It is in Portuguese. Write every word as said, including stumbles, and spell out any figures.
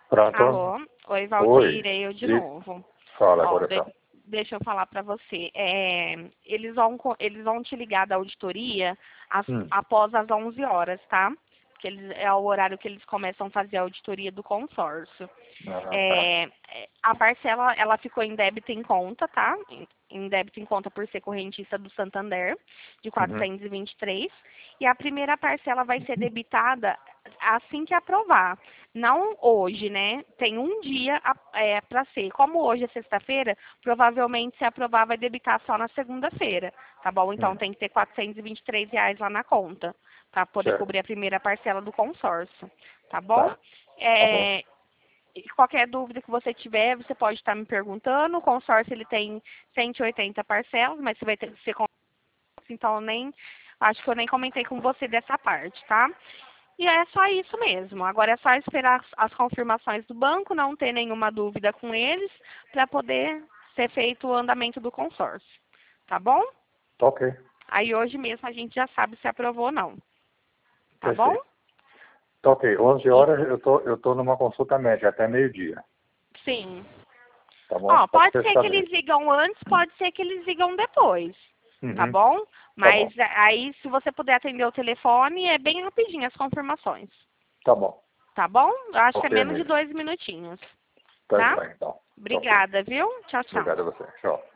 Pronto. Alô? Oi, Valdir, Oi. eu de E... novo. Fala, Ó, de- coração. deixa eu falar para você. É, eles, vão, co- eles vão te ligar da auditoria as- Hum. após as onze horas, tá? Que eles, é o horário que eles começam a fazer a auditoria do consórcio. Ah, tá. É, é, a parcela, ela ficou em débito em conta, tá? Em, em débito em conta por ser correntista do Santander, de Uhum. quatrocentos e vinte e três. E a primeira parcela vai ser debitada assim que aprovar. Não hoje, né? Tem um dia é, para ser. Como hoje é sexta-feira, provavelmente se aprovar vai debitar só na segunda-feira, tá bom? Então Hum. tem que ter quatrocentos e vinte e três reais lá na conta, para poder Certo. cobrir a primeira parcela do consórcio, tá bom? Tá. Tá bom. É, e qualquer dúvida que você tiver, você pode estar me perguntando. O consórcio ele tem cento e oitenta parcelas, mas você vai ter que ser consórcio, então eu nem acho que eu nem comentei com você dessa parte, tá? E é só isso mesmo. Agora é só esperar as, as confirmações do banco, não ter nenhuma dúvida com eles, para poder ser feito o andamento do consórcio. Tá bom? Tá ok. Aí hoje mesmo a gente já sabe se aprovou ou não. Tá bom? Perfeito. Tá ok. onze E- horas eu tô, eu tô numa consulta médica até meio-dia. sim. Tá bom? Ó, Só pra pode você ser que saber. eles ligam antes, pode ser que eles ligam depois, tá Uhum. bom? Tá Mas bom. é, aí, se você puder atender o telefone, é bem rapidinho as confirmações, Tá bom. tá bom? Eu acho que é Ok, menos de amigo. dois minutinhos, Tá tá? joia, então. Tá ok. Obrigada, viu? Tchau, tchau. Obrigado a você. Tchau.